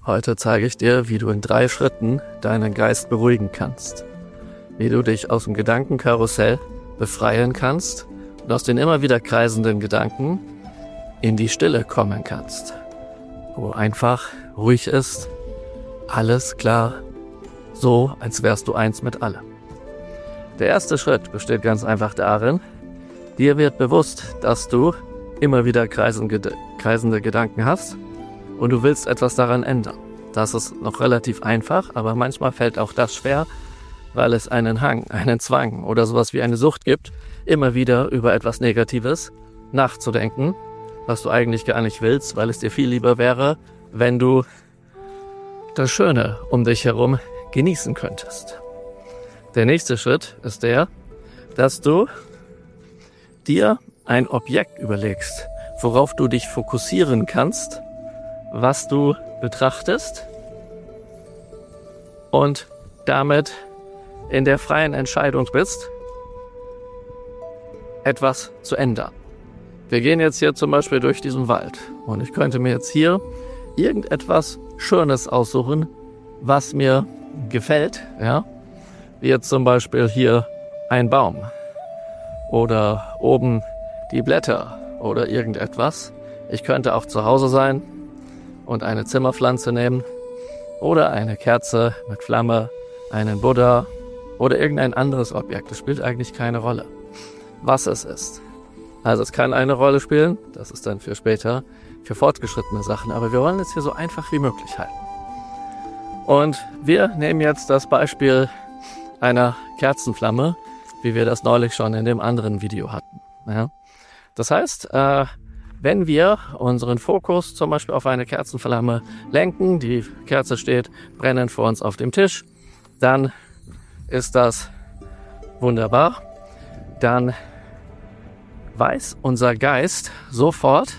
Heute zeige ich dir, wie du in 3 Schritten deinen Geist beruhigen kannst. Wie du dich aus dem Gedankenkarussell befreien kannst und aus den immer wieder kreisenden Gedanken in die Stille kommen kannst. Wo einfach ruhig ist, alles klar, so als wärst du eins mit allem. Der erste Schritt besteht ganz einfach darin, dir wird bewusst, dass du immer wieder kreisende Gedanken hast und du willst etwas daran ändern. Das ist noch relativ einfach, aber manchmal fällt auch das schwer, weil es einen Hang, einen Zwang oder sowas wie eine Sucht gibt, immer wieder über etwas Negatives nachzudenken, was du eigentlich gar nicht willst, weil es dir viel lieber wäre, wenn du das Schöne um dich herum genießen könntest. Der nächste Schritt ist der, dass du dir ein Objekt überlegst, worauf du dich fokussieren kannst, was du betrachtest und damit in der freien Entscheidung bist, etwas zu ändern. Wir gehen jetzt hier zum Beispiel durch diesen Wald und ich könnte mir jetzt hier irgendetwas Schönes aussuchen, was mir gefällt, ja, wie jetzt zum Beispiel hier ein Baum oder oben die Blätter oder irgendetwas. Ich könnte auch zu Hause sein und eine Zimmerpflanze nehmen oder eine Kerze mit Flamme, einen Buddha oder irgendein anderes Objekt. Das spielt eigentlich keine Rolle, was es ist. Also es kann eine Rolle spielen, das ist dann für später, für fortgeschrittene Sachen, aber wir wollen es hier so einfach wie möglich halten. Und wir nehmen jetzt das Beispiel einer Kerzenflamme, wie wir das neulich schon in dem anderen Video hatten. Ja? Das heißt, wenn wir unseren Fokus zum Beispiel auf eine Kerzenflamme lenken, die Kerze steht brennend vor uns auf dem Tisch, dann ist das wunderbar. Dann weiß unser Geist sofort,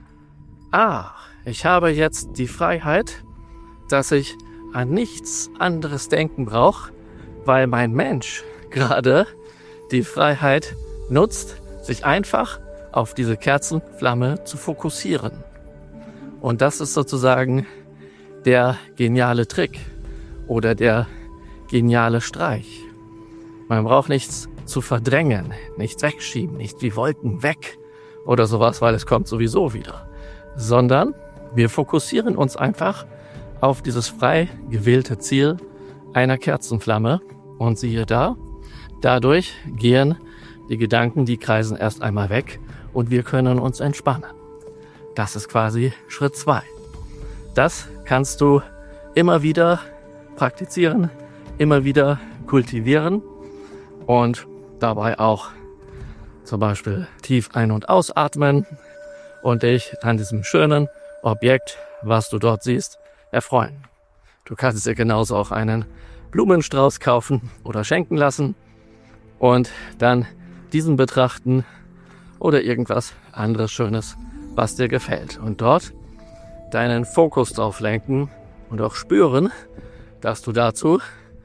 ich habe jetzt die Freiheit, dass ich an nichts anderes denken brauche, weil mein Mensch gerade die Freiheit nutzt, sich einfach auf diese Kerzenflamme zu fokussieren. Und das ist sozusagen der geniale Trick oder der geniale Streich. Man braucht nichts zu verdrängen, nichts wegschieben, nicht wie Wolken weg oder sowas, weil es kommt sowieso wieder. Sondern wir fokussieren uns einfach auf dieses frei gewählte Ziel einer Kerzenflamme und siehe da, dadurch gehen die Gedanken, die kreisen erst einmal weg und wir können uns entspannen. Das ist quasi Schritt 2. Das kannst du immer wieder praktizieren, immer wieder kultivieren und dabei auch zum Beispiel tief ein- und ausatmen und dich an diesem schönen Objekt, was du dort siehst, erfreuen. Du kannst dir genauso auch einen Blumenstrauß kaufen oder schenken lassen und dann diesen betrachten oder irgendwas anderes Schönes, was dir gefällt. Und dort deinen Fokus drauf lenken und auch spüren, dass du dazu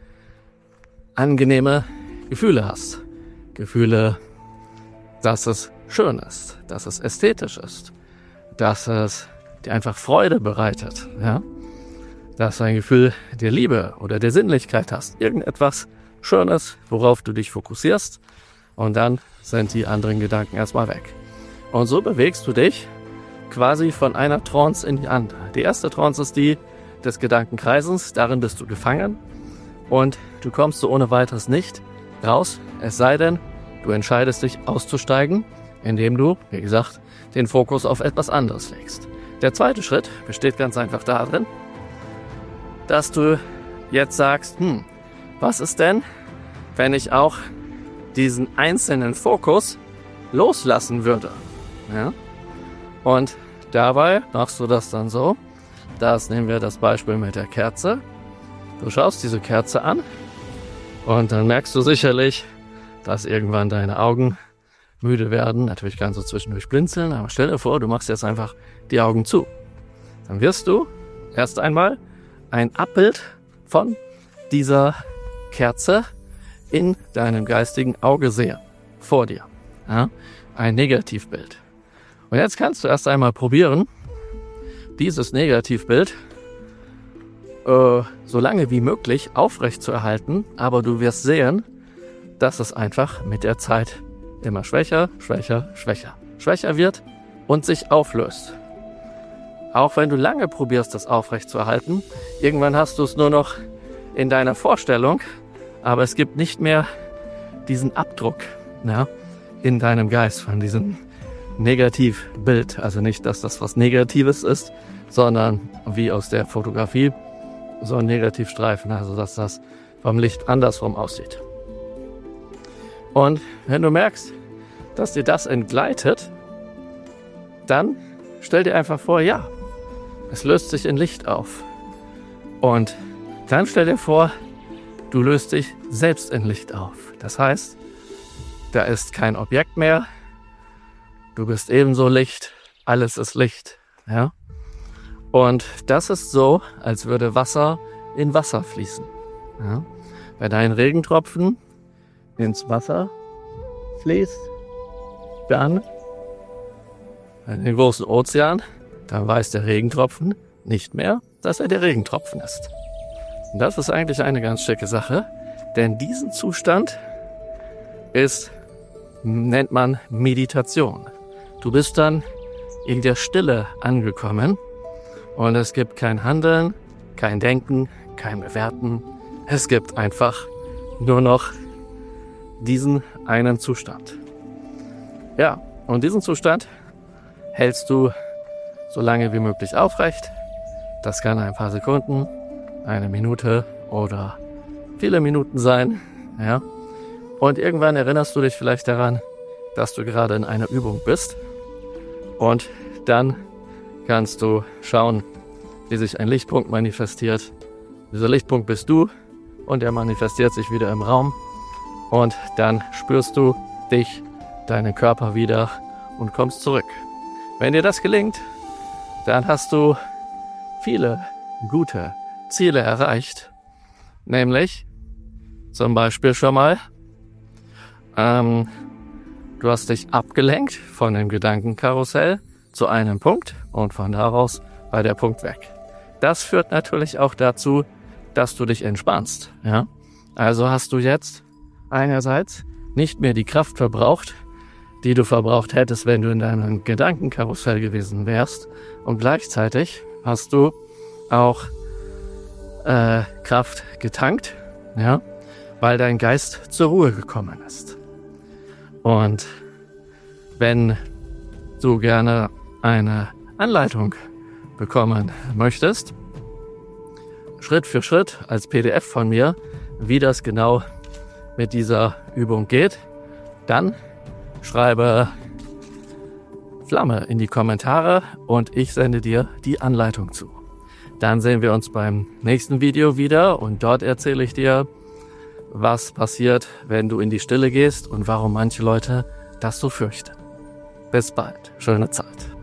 angenehme Gefühle hast. Gefühle, dass es schön ist, dass es ästhetisch ist, dass es dir einfach Freude bereitet, ja? Dass du ein Gefühl der Liebe oder der Sinnlichkeit hast. Irgendetwas Schönes, worauf du dich fokussierst und dann sind die anderen Gedanken erstmal weg. Und so bewegst du dich quasi von einer Trance in die andere. Die erste Trance ist die des Gedankenkreisens, darin bist du gefangen und du kommst so ohne weiteres nicht raus, es sei denn, du entscheidest dich auszusteigen, indem du, wie gesagt, den Fokus auf etwas anderes legst. Der zweite Schritt besteht ganz einfach darin, dass du jetzt sagst, was ist denn, wenn ich auch diesen einzelnen Fokus loslassen würde? Ja? Und dabei machst du das dann so, das nehmen wir das Beispiel mit der Kerze. Du schaust diese Kerze an und dann merkst du sicherlich, dass irgendwann deine Augen müde werden. Natürlich kannst du zwischendurch blinzeln, aber stell dir vor, du machst jetzt einfach die Augen zu. Dann wirst du erst einmal ein Abbild von dieser Kerze in deinem geistigen Auge sehen, vor dir. Ja? Ein Negativbild. Und jetzt kannst du erst einmal probieren, dieses Negativbild so lange wie möglich aufrecht zu erhalten, aber du wirst sehen, dass es einfach mit der Zeit immer schwächer wird und sich auflöst. Auch wenn du lange probierst, das aufrecht zu erhalten, irgendwann hast du es nur noch in deiner Vorstellung, aber es gibt nicht mehr diesen Abdruck, ja, in deinem Geist von diesem Negativbild. Also nicht, dass das was Negatives ist, sondern wie aus der Fotografie so ein Negativstreifen, also dass das vom Licht andersrum aussieht. Und wenn du merkst, dass dir das entgleitet, dann stell dir einfach vor, ja, es löst sich in Licht auf. Und dann stell dir vor, du löst dich selbst in Licht auf. Das heißt, da ist kein Objekt mehr, du bist ebenso Licht, alles ist Licht. Ja? Und das ist so, als würde Wasser in Wasser fließen. Ja? Wenn ein Regentropfen ins Wasser fließt, dann in den großen Ozean, dann weiß der Regentropfen nicht mehr, dass er der Regentropfen ist. Und das ist eigentlich eine ganz schicke Sache, denn diesen Zustand nennt man Meditation. Du bist dann in der Stille angekommen und es gibt kein Handeln, kein Denken, kein Bewerten. Es gibt einfach nur noch diesen einen Zustand. Ja, und diesen Zustand hältst du so lange wie möglich aufrecht. Das kann ein paar Sekunden, eine Minute oder viele Minuten sein. Ja. Und irgendwann erinnerst du dich vielleicht daran, dass du gerade in einer Übung bist. Und dann kannst du schauen, wie sich ein Lichtpunkt manifestiert. Dieser Lichtpunkt bist du und er manifestiert sich wieder im Raum. Und dann spürst du dich, deinen Körper wieder und kommst zurück. Wenn dir das gelingt, dann hast du viele gute Ziele erreicht. Nämlich zum Beispiel schon mal, du hast dich abgelenkt von dem Gedankenkarussell zu einem Punkt und von daraus war der Punkt weg. Das führt natürlich auch dazu, dass du dich entspannst. Ja? Also hast du jetzt einerseits nicht mehr die Kraft verbraucht, die du verbraucht hättest, wenn du in deinem Gedankenkarussell gewesen wärst. Und gleichzeitig hast du auch Kraft getankt, ja, weil dein Geist zur Ruhe gekommen ist. Und wenn du gerne eine Anleitung bekommen möchtest, Schritt für Schritt als PDF von mir, wie das genau mit dieser Übung geht, dann schreibe Flamme in die Kommentare und ich sende dir die Anleitung zu. Dann sehen wir uns beim nächsten Video wieder und dort erzähle ich dir, was passiert, wenn du in die Stille gehst und warum manche Leute das so fürchten. Bis bald. Schöne Zeit.